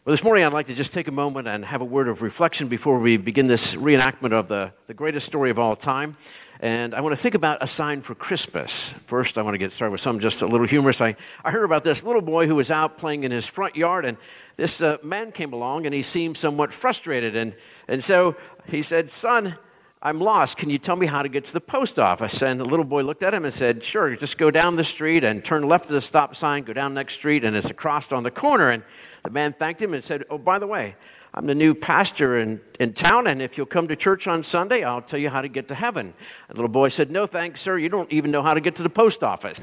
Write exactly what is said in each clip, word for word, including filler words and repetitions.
Well, this morning I'd like to just take a moment and have a word of reflection before we begin this reenactment of the, the greatest story of all time. And I want to think about a sign for Christmas. First, I want to get started with something just a little humorous. I, I heard about this little boy who was out playing in his front yard, and this uh, man came along, and he seemed somewhat frustrated. And, and so he said, "Son, I'm lost. Can you tell me how to get to the post office?" And the little boy looked at him and said, "Sure, just go down the street and turn left at the stop sign, go down next street, and it's across on the corner." And the man thanked him and said, "Oh, by the way, I'm the new pastor in, in town, and if you'll come to church on Sunday, I'll tell you how to get to heaven." And the little boy said, "No, thanks, sir. You don't even know how to get to the post office."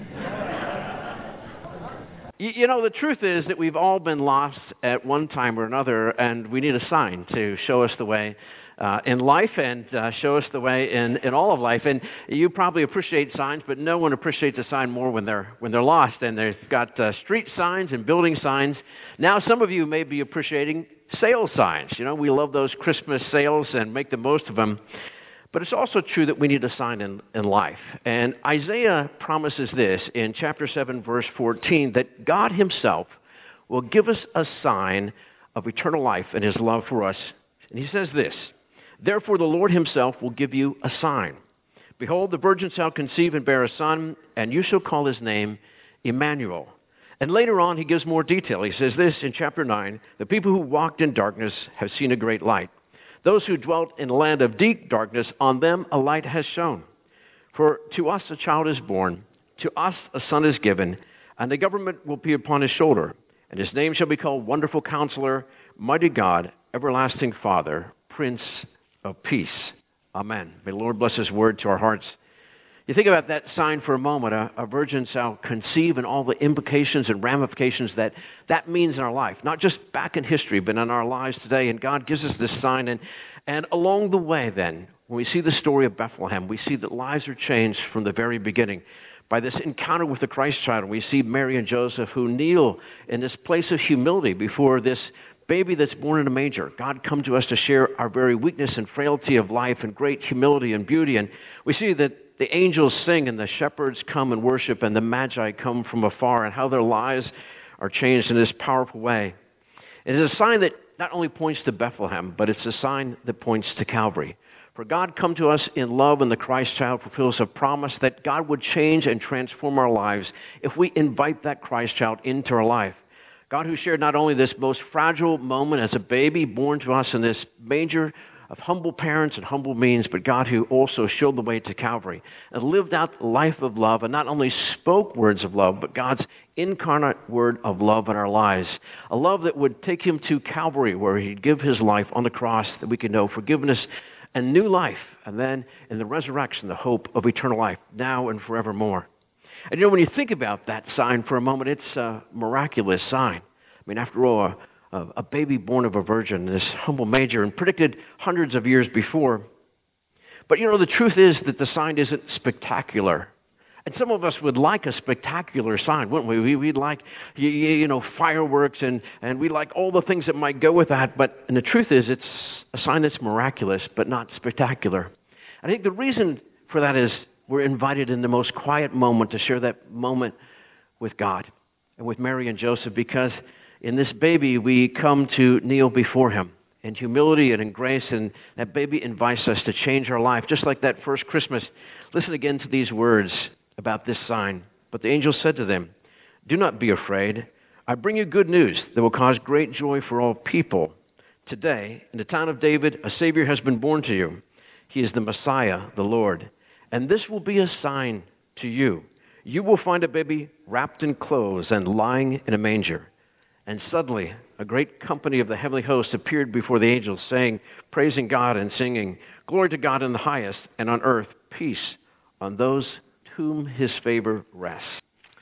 you, you know, the truth is that we've all been lost at one time or another, and we need a sign to show us the way Uh, in life and uh, show us the way in, in all of life. And you probably appreciate signs, but no one appreciates a sign more when they're when they're lost. And they've got uh, street signs and building signs. Now, some of you may be appreciating sale signs. You know, we love those Christmas sales and make the most of them. But it's also true that we need a sign in, in life. And Isaiah promises this in chapter seven, verse fourteen, that God himself will give us a sign of eternal life and his love for us. And he says this: "Therefore, the Lord himself will give you a sign. Behold, the virgin shall conceive and bear a son, and you shall call his name Emmanuel." And later on, he gives more detail. He says this in chapter nine: "The people who walked in darkness have seen a great light. Those who dwelt in a land of deep darkness, on them a light has shone. For to us a child is born, to us a son is given, and the government will be upon his shoulder. And his name shall be called Wonderful Counselor, Mighty God, Everlasting Father, Prince of Peace." Amen. May the Lord bless his word to our hearts. You think about that sign for a moment. A, a virgin shall conceive, and all the implications and ramifications that that means in our life, not just back in history, but in our lives today. And God gives us this sign. And, and along the way then, when we see the story of Bethlehem, we see that lives are changed from the very beginning by this encounter with the Christ child. We see Mary and Joseph who kneel in this place of humility before this baby that's born in a manger. God come to us to share our very weakness and frailty of life and great humility and beauty. And we see that the angels sing and the shepherds come and worship and the magi come from afar, and how their lives are changed in this powerful way. It is a sign that not only points to Bethlehem, but it's a sign that points to Calvary. For God come to us in love, and the Christ child fulfills a promise that God would change and transform our lives if we invite that Christ child into our life. God who shared not only this most fragile moment as a baby born to us in this manger of humble parents and humble means, but God who also showed the way to Calvary and lived out the life of love, and not only spoke words of love, but God's incarnate word of love in our lives. A love that would take him to Calvary, where he'd give his life on the cross that we could know forgiveness and new life, and then in the resurrection, the hope of eternal life, now and forevermore. And you know, when you think about that sign for a moment, it's a miraculous sign. I mean, after all, a, a, a baby born of a virgin in this humble manger, and predicted hundreds of years before. But you know, the truth is that the sign isn't spectacular. And some of us would like a spectacular sign, wouldn't we? we we'd like, you, you know, fireworks, and, and we like all the things that might go with that. But and the truth is, it's a sign that's miraculous, but not spectacular. I think the reason for that is we're invited in the most quiet moment to share that moment with God and with Mary and Joseph, because in this baby we come to kneel before him in humility and in grace, and that baby invites us to change our life, just like that first Christmas. Listen again to these words about this sign. "But the angel said to them, 'Do not be afraid. I bring you good news that will cause great joy for all people. Today, in the town of David, a Savior has been born to you. He is the Messiah, the Lord. And this will be a sign to you. You will find a baby wrapped in clothes and lying in a manger.' And suddenly, a great company of the heavenly hosts appeared before the angels, saying, praising God and singing, 'Glory to God in the highest, and on earth peace on those to whom his favor rests.'"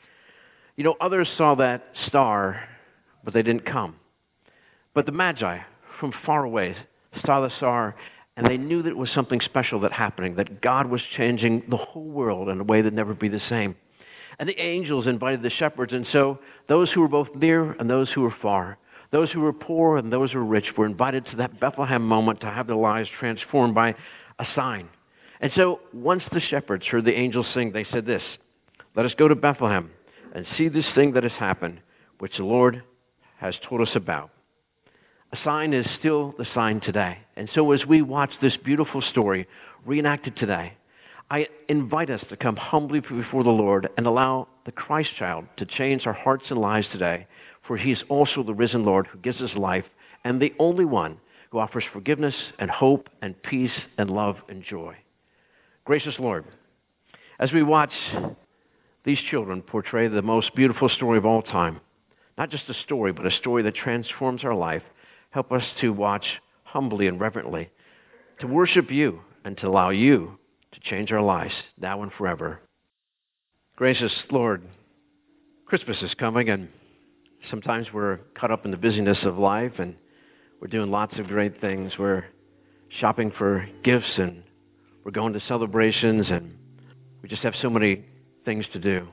You know, others saw that star, but they didn't come. But the Magi from far away saw the star, and they knew that it was something special that happening, that God was changing the whole world in a way that never be the same. And the angels invited the shepherds, and so those who were both near and those who were far, those who were poor and those who were rich, were invited to that Bethlehem moment to have their lives transformed by a sign. And so once the shepherds heard the angels sing, they said this: "Let us go to Bethlehem and see this thing that has happened, which the Lord has told us about." A sign is still the sign today. And so as we watch this beautiful story reenacted today, I invite us to come humbly before the Lord and allow the Christ child to change our hearts and lives today, for he is also the risen Lord who gives us life and the only one who offers forgiveness and hope and peace and love and joy. Gracious Lord, as we watch these children portray the most beautiful story of all time, not just a story, but a story that transforms our life, help us to watch humbly and reverently, to worship you and to allow you to change our lives now and forever. Gracious Lord, Christmas is coming, and sometimes we're caught up in the busyness of life, and we're doing lots of great things. We're shopping for gifts, and we're going to celebrations, and we just have so many things to do.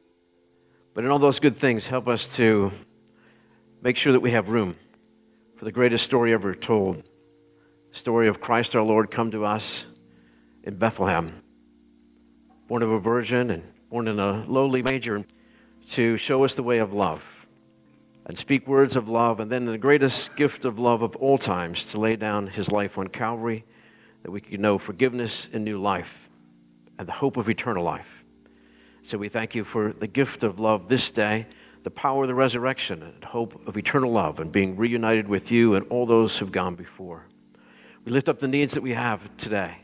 But in all those good things, help us to make sure that we have room for the greatest story ever told, the story of Christ our Lord come to us in Bethlehem, born of a virgin and born in a lowly manger, to show us the way of love and speak words of love, and then the greatest gift of love of all times, to lay down his life on Calvary, that we could know forgiveness and new life and the hope of eternal life. So we thank you for the gift of love this day, the power of the resurrection and hope of eternal love and being reunited with you and all those who've gone before. We lift up the needs that we have today.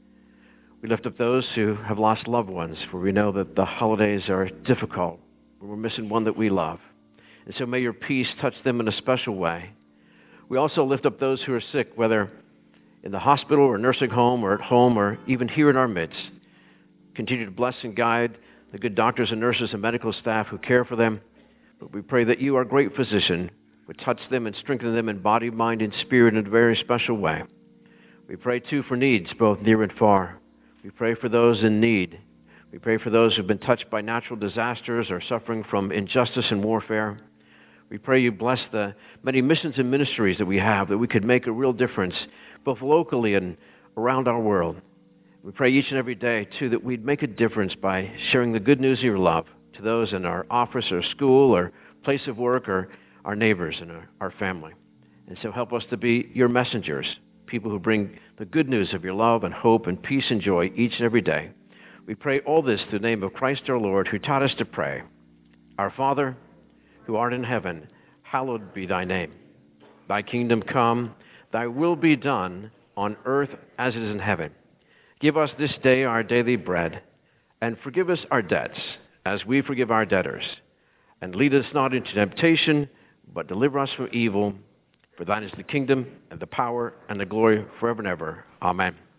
We lift up those who have lost loved ones, for we know that the holidays are difficult. We're missing one that we love. And so may your peace touch them in a special way. We also lift up those who are sick, whether in the hospital or nursing home or at home or even here in our midst. Continue to bless and guide the good doctors and nurses and medical staff who care for them. But we pray that you, our great physician, would touch them and strengthen them in body, mind, and spirit in a very special way. We pray, too, for needs, both near and far. We pray for those in need. We pray for those who've been touched by natural disasters or suffering from injustice and warfare. We pray you bless the many missions and ministries that we have, that we could make a real difference, both locally and around our world. We pray each and every day, too, that we'd make a difference by sharing the good news of your love to those in our office or school or place of work or our neighbors and our, our family. And so help us to be your messengers, people who bring the good news of your love and hope and peace and joy each and every day. We pray all this through the name of Christ our Lord, who taught us to pray. Our Father, who art in heaven, hallowed be thy name. Thy kingdom come, thy will be done on earth as it is in heaven. Give us this day our daily bread, and forgive us our debts, as we forgive our debtors. And lead us not into temptation, but deliver us from evil. For thine is the kingdom, and the power, and the glory forever and ever. Amen.